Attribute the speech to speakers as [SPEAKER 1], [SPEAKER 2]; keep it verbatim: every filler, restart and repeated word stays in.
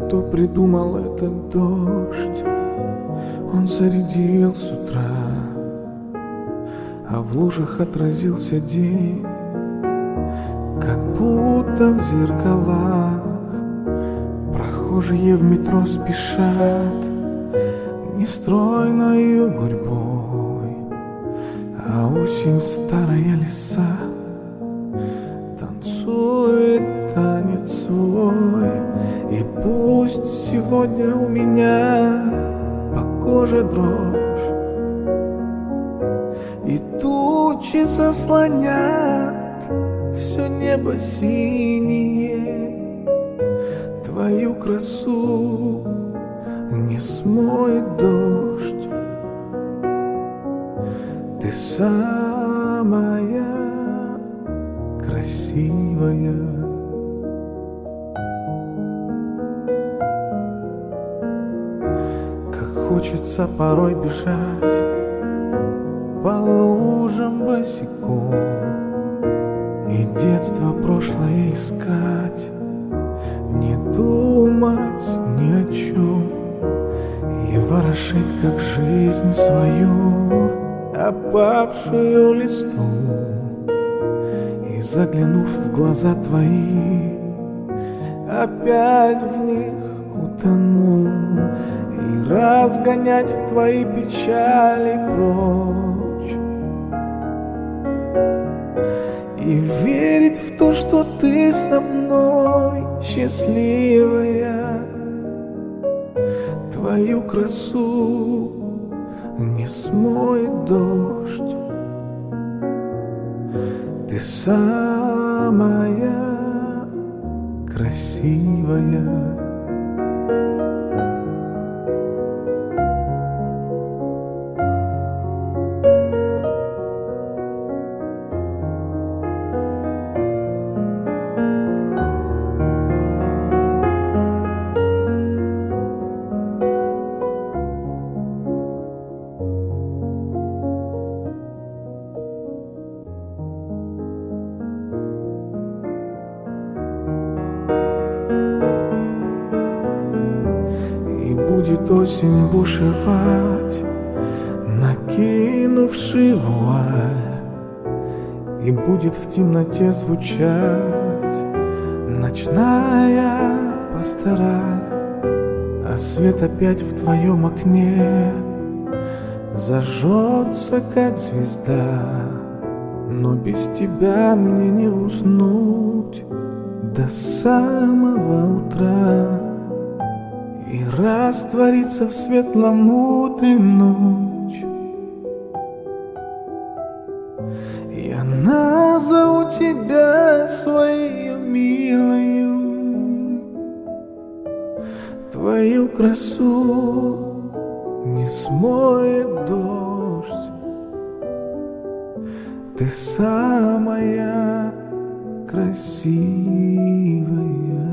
[SPEAKER 1] кто придумал этот дождь. Он зарядил с утра, а в лужах отразился день, как будто в зеркалах. Прохожие в метро спешат нестройною гурьбой, а осень старая лиса танцует танец свой. И пусть сегодня у меня по коже дрожь, и тучи заслонят все небо синее, твою красу не смоет дождь. Ты самая красивая. Как хочется порой бежать по лужам босиком и детство прошлое искать, не думать ни о чем и ворошить, как жизнь свою, опавшую листву. И заглянув в глаза твои, опять в них утону, и разгонять твои печали прочь, и верить в то, что ты со мной счастливая. Твою красу не смоет дождь. Ты самая красивая. Будет осень бушевать, накинувши вуаль, и будет в темноте звучать ночная пастораль. А свет опять в твоем окне зажжется, как звезда, но без тебя мне не уснуть до самого утра. И раствориться в светлом утре ночь. Я назову тебя своей милою. Твою красу не смоет дождь. Ты самая красивая.